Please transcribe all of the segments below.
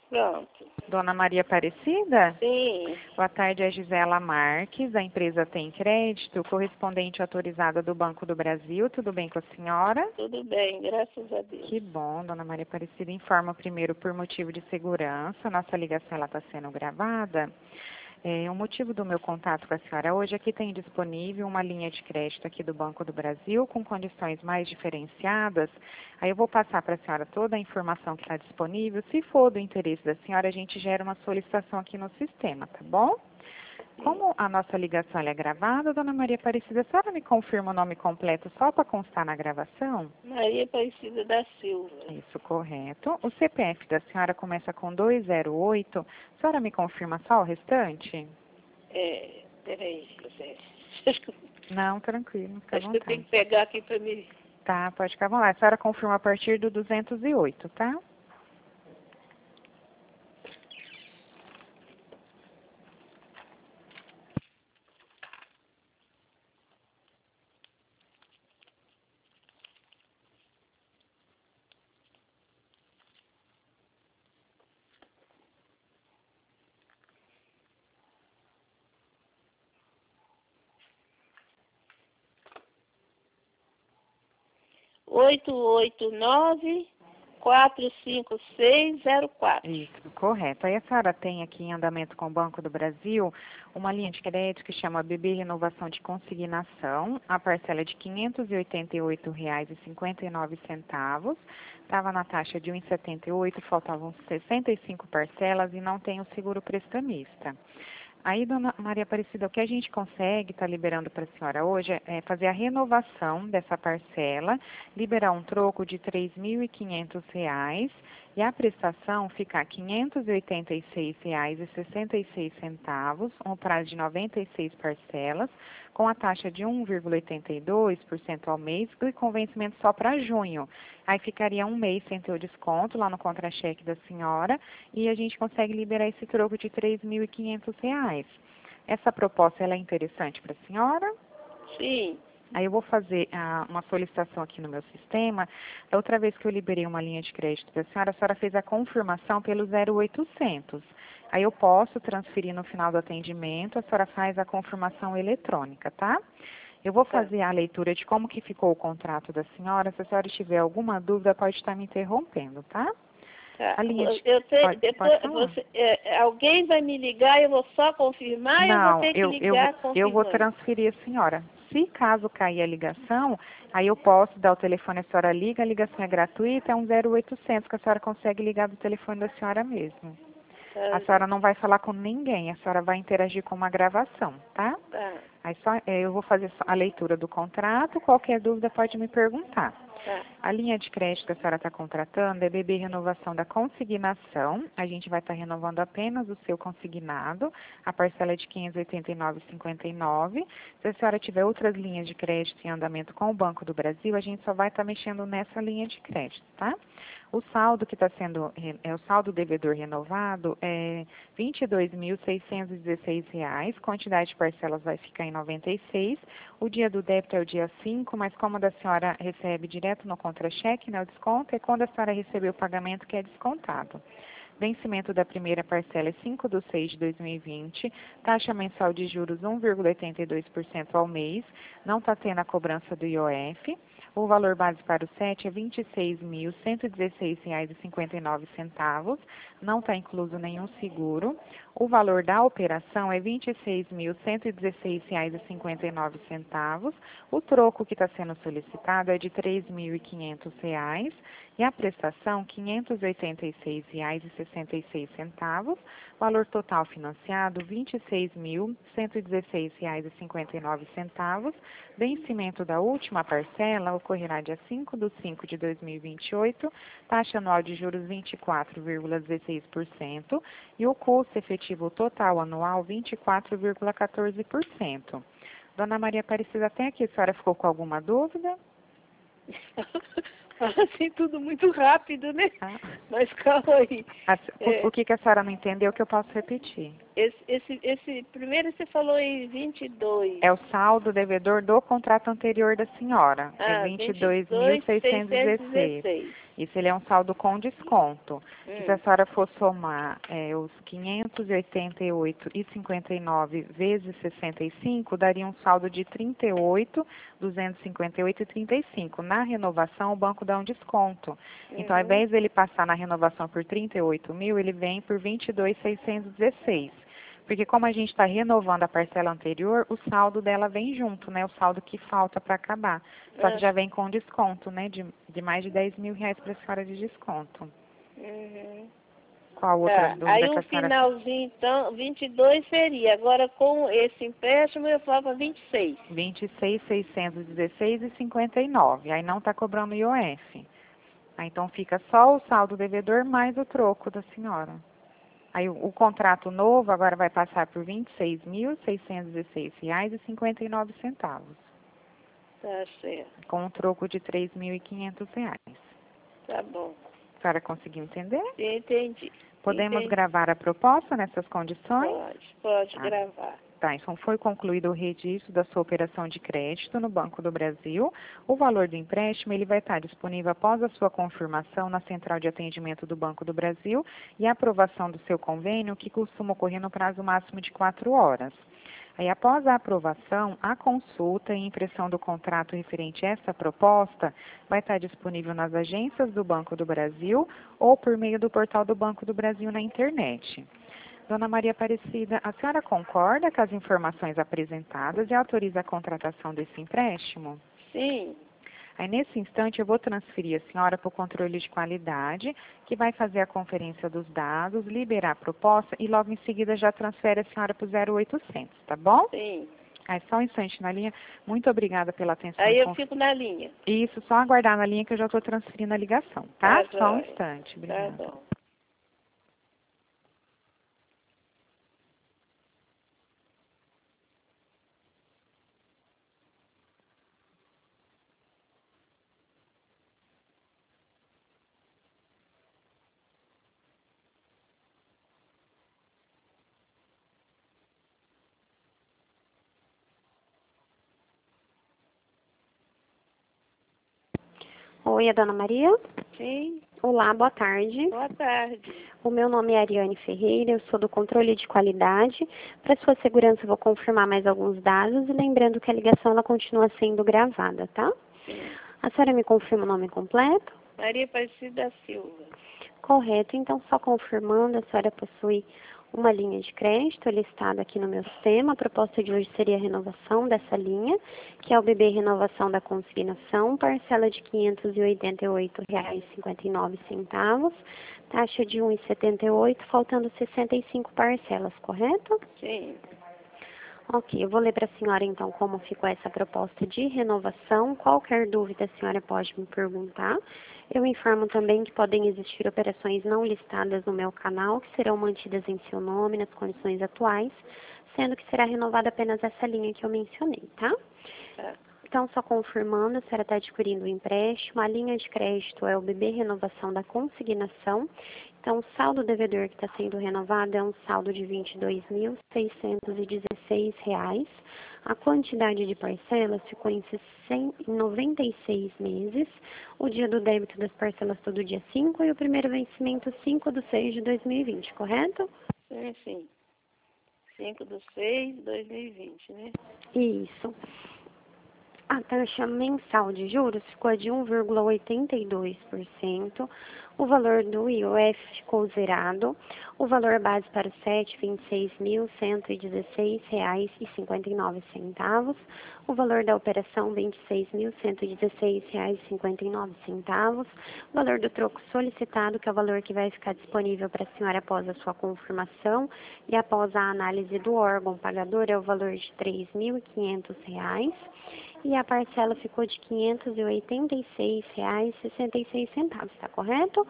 Pronto. Dona Maria Aparecida? Sim. Boa tarde, é Gisela Marques, da empresa Tem Crédito, correspondente autorizada do Banco do Brasil. Tudo bem com a senhora? Tudo bem, graças a Deus. Que bom, Dona Maria Aparecida. Informa primeiro por motivo de segurança. Nossa ligação está sendo gravada. O motivo do meu contato com a senhora hoje é que tem disponível uma linha de crédito aqui do Banco do Brasil com condições mais diferenciadas. Aí eu vou passar para a senhora toda a informação que está disponível. Se for do interesse da senhora, a gente gera uma solicitação aqui no sistema, tá bom? Como a nossa ligação é gravada, Dona Maria Aparecida, a senhora me confirma o nome completo só para constar na gravação? Maria Aparecida da Silva. Isso, correto. O CPF da senhora começa com 208. A senhora me confirma só o restante? Peraí, José. Não, tranquilo, fica à Acho que eu tenho vontade. que pegar aqui para mim. Tá, pode ficar à vontade. A senhora confirma a partir do 208, tá? Oito 45604. Isso, correto. Aí a senhora tem aqui em andamento com o Banco do Brasil uma linha de crédito que chama BB Renovação de Consignação. A parcela é de R$ 588,59. Estava na taxa de 1,78, faltavam 65 parcelas e não tem o seguro prestamista. Aí, Dona Maria Aparecida, o que a gente consegue estar liberando para a senhora hoje é fazer a renovação dessa parcela, liberar um troco de R$ 3.500 e a prestação ficar R$ 586,66, um prazo de 96 parcelas, com a taxa de 1,82% ao mês e com vencimento só para junho. Aí ficaria um mês sem ter o desconto lá no contra-cheque da senhora e a gente consegue liberar esse troco de R$ 3.500. Essa proposta ela é interessante para a senhora? Sim. Aí eu vou fazer uma solicitação aqui no meu sistema. Da outra vez que eu liberei uma linha de crédito da senhora, a senhora fez a confirmação pelo 0800. Aí eu posso transferir no final do atendimento, a senhora faz a confirmação eletrônica, tá? Eu vou fazer a leitura de como que ficou o contrato da senhora. Se a senhora tiver alguma dúvida, pode estar me interrompendo, tá? Tá. A linha de... Depois falar. alguém vai me ligar, eu vou só confirmar e eu vou ter que ligar confirmando. Eu vou transferir a senhora. Se caso cair a ligação, aí eu posso dar o telefone, a senhora liga, a ligação é gratuita, é um 0800 que a senhora consegue ligar do telefone da senhora mesmo. A senhora não vai falar com ninguém, a senhora vai interagir com uma gravação, tá? Tá. Aí eu vou fazer a leitura do contrato, qualquer dúvida pode me perguntar. Tá. A linha de crédito que a senhora está contratando é BB Renovação da Consignação. A gente vai estar renovando apenas o seu consignado. A parcela é de R$ 589,59. Se a senhora tiver outras linhas de crédito em andamento com o Banco do Brasil, a gente só vai estar mexendo nessa linha de crédito, tá? O saldo que está sendo, o saldo devedor renovado é R$ 22.616. Quantidade de parcelas vai ficar em 96. O dia do débito é o dia 5, mas como a da senhora recebe direto no contra-cheque, né, o desconto é quando a senhora receber o pagamento que é descontado. Vencimento da primeira parcela é 5/6/2020, taxa mensal de juros 1,82% ao mês, não está tendo a cobrança do IOF. O valor base para o SET é R$ 26.116,59, não está incluso nenhum seguro. O valor da operação é R$ 26.116,59. O troco que está sendo solicitado é de R$ 3.500 e a prestação R$ 586,66. Valor total financiado R$ 26.116,59. Vencimento da última parcela ocorrerá dia 5/5/2028, taxa anual de juros 24,16% e o custo efetivo total anual 24,14%. Dona Maria Aparecida, até aqui a senhora ficou com alguma dúvida? Assim, tudo muito rápido, né? Ah. Mas calma aí. O que a senhora não entendeu que eu posso repetir? Primeiro você falou em 22. É o saldo devedor do contrato anterior da senhora. É 22.616. Isso ele é um saldo com desconto. Se a senhora for somar os 588,59 vezes 65, daria um saldo de 38.258,35. Na renovação, o banco dá um desconto. Então, ao invés dele passar na renovação por 38 mil, ele vem por 22.616. Porque como a gente está renovando a parcela anterior, o saldo dela vem junto, né? O saldo que falta para acabar. Só que já vem com desconto, né? De mais de 10 mil reais para a senhora de desconto. Qual outra dúvida aí que a o senhora... finalzinho, então, 22 seria. Agora, com esse empréstimo, eu falo para 26. 26.616,59. Aí não está cobrando IOF. Aí então fica só o saldo devedor mais o troco da senhora. Aí o contrato novo agora vai passar por R$ 26.616,59. Tá certo. Com um troco de R$ 3.500. Tá bom. A senhora conseguiu entender? Entendi. Podemos gravar a proposta nessas condições? Pode gravar. Tá, então foi concluído o registro da sua operação de crédito no Banco do Brasil. O valor do empréstimo ele vai estar disponível após a sua confirmação na central de atendimento do Banco do Brasil e a aprovação do seu convênio, que costuma ocorrer no prazo máximo de 4 horas. Aí, após a aprovação, a consulta e impressão do contrato referente a essa proposta vai estar disponível nas agências do Banco do Brasil ou por meio do portal do Banco do Brasil na internet. Dona Maria Aparecida, a senhora concorda com as informações apresentadas e autoriza a contratação desse empréstimo? Sim. Aí, nesse instante, eu vou transferir a senhora para o controle de qualidade, que vai fazer a conferência dos dados, liberar a proposta e logo em seguida já transfere a senhora para o 0800, tá bom? Sim. Aí, só um instante na linha. Muito obrigada pela atenção. Aí eu fico na linha. Isso, só aguardar na linha que eu já estou transferindo a ligação, tá? Tá, Só um joia. instante. Obrigada. Tá bom. Oi, a Dona Maria? Sim. Olá, boa tarde. Boa tarde. O meu nome é Ariane Ferreira, eu sou do controle de qualidade. Para sua segurança, eu vou confirmar mais alguns dados e lembrando que a ligação ela continua sendo gravada, tá? Sim. A senhora me confirma o nome completo? Maria Aparecida Silva. Correto, então só confirmando, a senhora possui uma linha de crédito listada aqui no meu sistema. A proposta de hoje seria a renovação dessa linha, que é o BB Renovação da Consignação, parcela de R$ 588,59, taxa de 1,78, faltando 65 parcelas, correto? Sim. Ok, eu vou ler para a senhora então como ficou essa proposta de renovação. Qualquer dúvida a senhora pode me perguntar. Eu informo também que podem existir operações não listadas no meu canal, que serão mantidas em seu nome nas condições atuais, sendo que será renovada apenas essa linha que eu mencionei, tá? Tá. Então, só confirmando, a senhora está adquirindo o empréstimo, a linha de crédito é o BB Renovação da Consignação. Então, o saldo devedor que está sendo renovado é um saldo de R$ 22.616. A quantidade de parcelas ficou em 96 meses. O dia do débito das parcelas todo dia 5 e o primeiro vencimento 5/6/2020, correto? Sim, sim. 5/6/2020, né? Isso. A taxa mensal de juros ficou de 1,82%. O valor do IOF ficou zerado. O valor base para o CET, R$ 26.116,59. O valor da operação, R$ 26.116,59. O valor do troco solicitado, que é o valor que vai ficar disponível para a senhora após a sua confirmação e após a análise do órgão pagador, é o valor de R$ 3.500. E a parcela ficou de R$ 586,66, tá correto?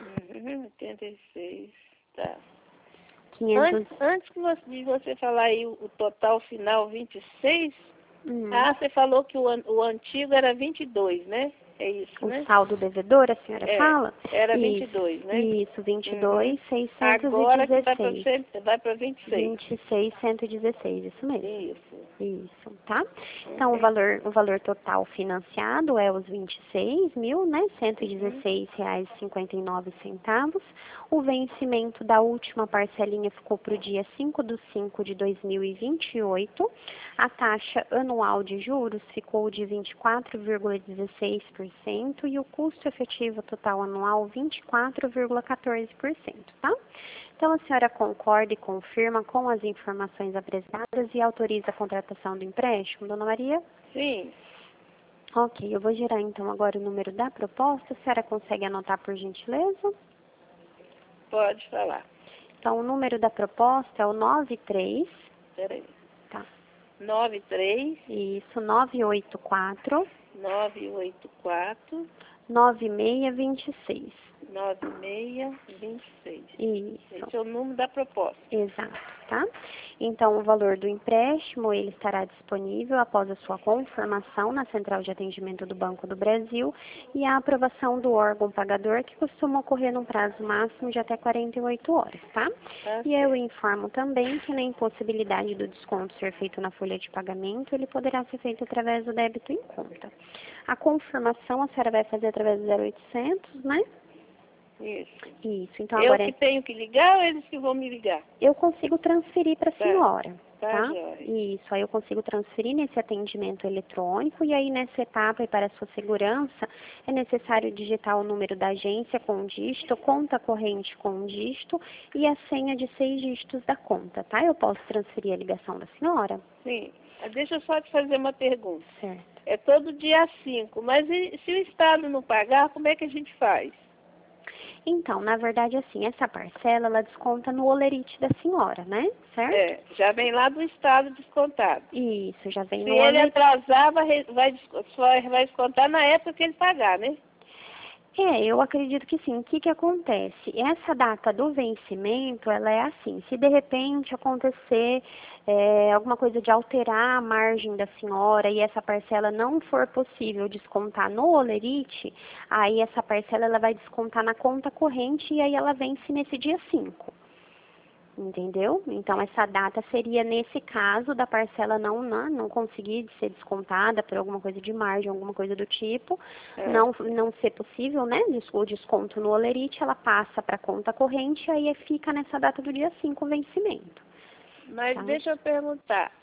86, tá. 500... Antes de você falar aí o total final 26, você falou que o antigo era 22, né? É isso, né? O saldo devedor, a senhora fala? Era 22, né? Isso, 22.616. Agora que vai para 26. 26.116, isso mesmo. Isso. Isso, tá? Então, o valor total financiado é os 26 mil, né? R$ 116,59. O vencimento da última parcelinha ficou para o dia 5/5 de 2028. A taxa anual de juros ficou de 24,16% e o custo efetivo total anual 24,14%, tá? Então, a senhora concorda e confirma com as informações apresentadas e autoriza a contratação do empréstimo, dona Maria? Sim. Ok, eu vou girar então agora o número da proposta. A senhora consegue anotar por gentileza? Pode falar. Então, o número da proposta é o 93. Peraí. Tá. 93. Isso, 984. 984. 9626. 9626. Isso. Esse é o número da proposta. Exato, tá? Então, o valor do empréstimo, ele estará disponível após a sua confirmação na Central de Atendimento do Banco do Brasil e a aprovação do órgão pagador, que costuma ocorrer num prazo máximo de até 48 horas, tá? E eu informo também que na impossibilidade do desconto ser feito na folha de pagamento, ele poderá ser feito através do débito em conta. A confirmação a senhora vai fazer através do 0800, né? Isso. Então, eu agora que tenho que ligar ou eles que vão me ligar? Eu consigo transferir para a senhora, tá? Isso, aí eu consigo transferir nesse atendimento eletrônico e aí nessa etapa e para a sua segurança é necessário digitar o número da agência com dígito, conta corrente com dígito e a senha de 6 dígitos da conta, tá? Eu posso transferir a ligação da senhora? Sim. Deixa eu só te fazer uma pergunta. Certo. É todo dia 5, mas e se o Estado não pagar, como é que a gente faz? Então, na verdade, assim, essa parcela, ela desconta no holerite da senhora, né? Certo? Já vem lá do Estado descontado. Isso, já vem se no ele holerite. atrasar, vai descontar na época que ele pagar, né? Eu acredito que sim. O que acontece? Essa data do vencimento, ela é assim, se de repente acontecer alguma coisa de alterar a margem da senhora e essa parcela não for possível descontar no holerite, aí essa parcela ela vai descontar na conta corrente e aí ela vence nesse dia 5. Entendeu? Então, essa data seria, nesse caso, da parcela não conseguir ser descontada por alguma coisa de margem, alguma coisa do tipo, não ser possível, né? O desconto no holerite, ela passa para a conta corrente e aí fica nessa data do dia 5 o vencimento. Mas Tá? deixa eu perguntar,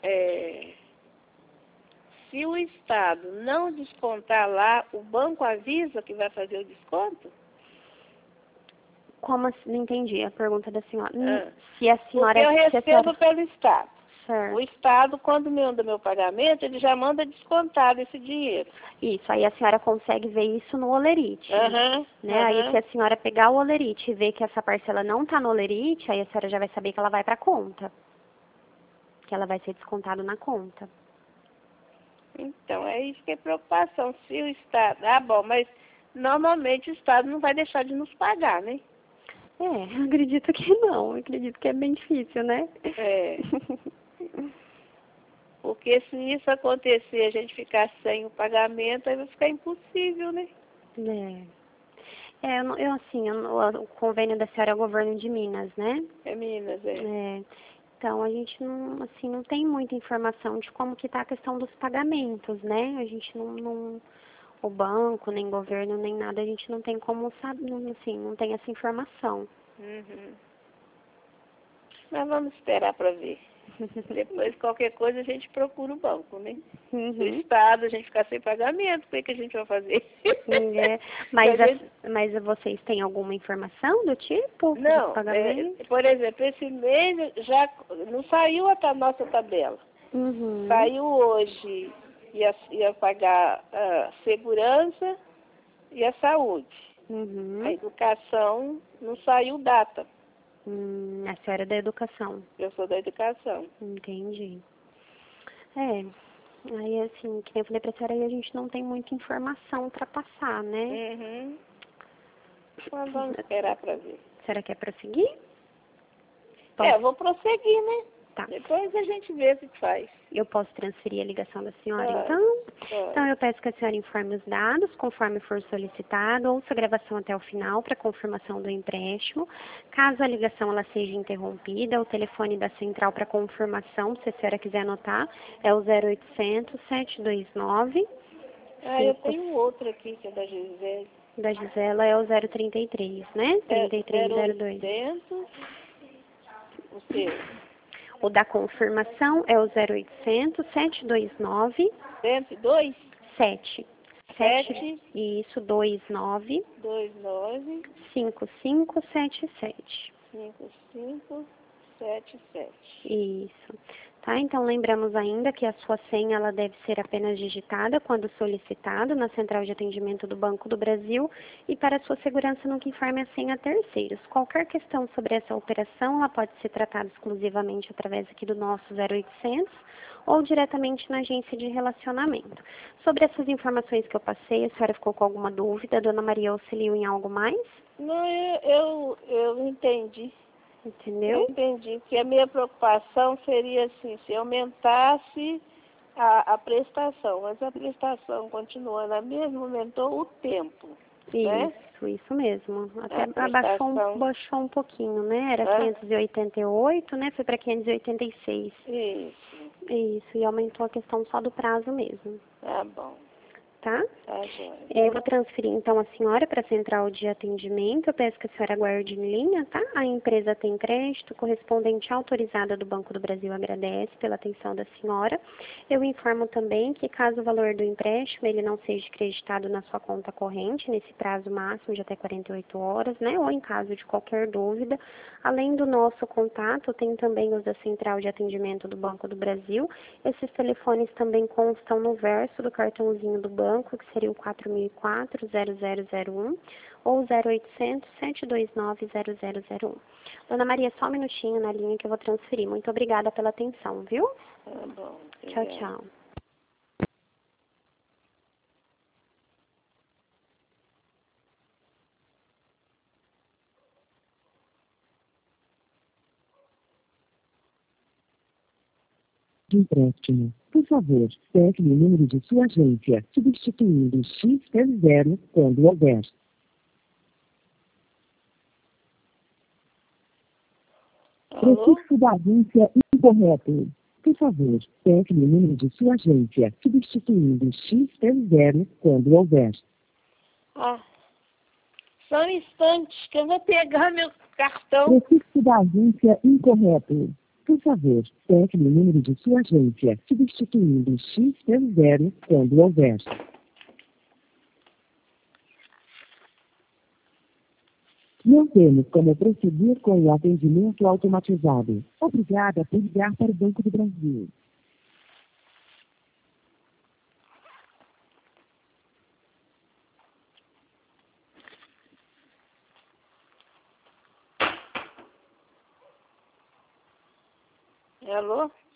se o Estado não descontar lá, o banco avisa que vai fazer o desconto? Como assim? Não entendi a pergunta da senhora. Se a senhora... Porque eu recebo pelo Estado. Certo. O Estado, quando me manda meu pagamento, ele já manda descontado esse dinheiro. Isso, aí a senhora consegue ver isso no holerite. Né? Aí se a senhora pegar o holerite e ver que essa parcela não está no holerite, aí a senhora já vai saber que ela vai para a conta. Que ela vai ser descontada na conta. Então, é isso que é preocupação. Se o Estado... bom, mas normalmente o Estado não vai deixar de nos pagar, né? Acredito que não. Acredito que é bem difícil, né? Porque se isso acontecer, a gente ficar sem o pagamento, aí vai ficar impossível, né? O convênio da senhora é o governo de Minas, né? É Minas, Então, a gente não tem muita informação de como que está a questão dos pagamentos, né? A gente o banco, nem governo, nem nada, a gente não tem como saber, não tem essa informação. Mas vamos esperar para ver. Depois, qualquer coisa, a gente procura o banco, né? Do Estado, a gente ficar sem pagamento, o que a gente vai fazer? Mas vocês têm alguma informação do tipo? Não, por exemplo, esse mês já não saiu a nossa tabela. Saiu hoje, ia pagar a segurança e a saúde. A educação não saiu data. A senhora é da educação. Eu sou da educação. Entendi. Aí assim, que eu falei pra senhora, aí a gente não tem muita informação para passar, né? Mas vamos esperar para ver. A senhora quer prosseguir? Eu vou prosseguir, né? Tá. Depois a gente vê o que faz. Eu posso transferir a ligação da senhora, Pode, então? pode. Então, eu peço que a senhora informe os dados, conforme for solicitado, ouça a gravação até o final para confirmação do empréstimo. Caso a ligação ela seja interrompida, o telefone da central para confirmação, se a senhora quiser anotar, é o 0800 729 Eu tenho outro aqui, que é da Gisele. Da Gisela é o 033, né? 3302. 0800, o seu. O da confirmação é o 0800 729 102? 7. 7, Isso, 29 29, 5577. 5577. Isso. Tá? Então, lembramos ainda que a sua senha ela deve ser apenas digitada quando solicitado na Central de Atendimento do Banco do Brasil e para sua segurança nunca informe a senha a terceiros. Qualquer questão sobre essa operação, ela pode ser tratada exclusivamente através aqui do nosso 0800 ou diretamente na agência de relacionamento. Sobre essas informações que eu passei, a senhora ficou com alguma dúvida? A dona Maria auxiliou em algo mais? Não, eu entendi. Entendeu? Eu entendi que a minha preocupação seria assim, se aumentasse a prestação, mas a prestação continuando a mesma, aumentou o tempo, né? Isso mesmo. Até A prestação. abaixou um pouquinho, né? Era 588, né? Foi para 586. Isso, e aumentou a questão só do prazo mesmo. Tá bom. Tá? Tá, joia. Eu vou transferir então a senhora para a central de atendimento. Eu peço que a senhora aguarde em linha, tá? A empresa tem crédito, correspondente autorizada do Banco do Brasil agradece pela atenção da senhora. Eu informo também que caso o valor do empréstimo ele não seja creditado na sua conta corrente, nesse prazo máximo de até 48 horas, né? Ou em caso de qualquer dúvida, além do nosso contato, tem também os da central de atendimento do Banco do Brasil. Esses telefones também constam no verso do cartãozinho do banco, que seria o 4004-0001 ou 0800 729 0001. Dona Maria, só um minutinho na linha que eu vou transferir. Muito obrigada pela atenção, viu? Tá bom. Tchau, tchau. De empréstimo. Por favor, pegue o número de sua agência, substituindo X00 quando houver. Prefixo da agência incorreto. Por favor, pegue o número de sua agência, substituindo X00 quando houver. Só um instante que eu vou pegar meu cartão. Prefixo da agência incorreto. Por favor, pegue o número de sua agência, substituindo X00 quando houver. Não temos como prosseguir com o atendimento automatizado. Obrigada por ligar para o Banco do Brasil. Alô?